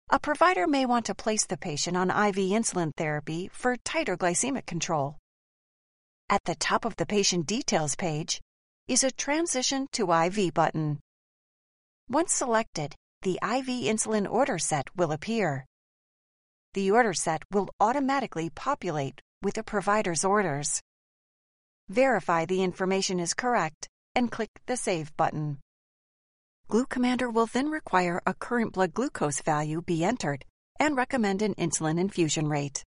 A provider may want to place the patient on IV insulin therapy for tighter glycemic control. At the top of the patient details page is a Transition to IV button. Once selected, the IV insulin order set will appear. The order set will automatically populate with the provider's orders. Verify the information is correct and click the Save button. GluCommander will then require a current blood glucose value be entered and recommend an insulin infusion rate.